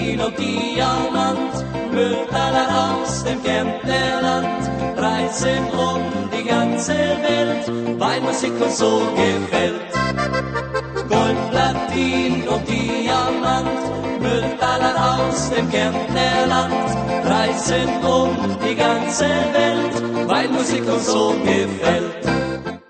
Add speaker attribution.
Speaker 1: Platin und Diamant, Müllertaler aus dem Kärntnerland, reisen um die ganze Welt, weil Musik uns so gefällt. Gold, Platin und Diamant, Müllertaler aus dem Kärntnerland, reisen um die ganze Welt, weil Musik uns so gefällt.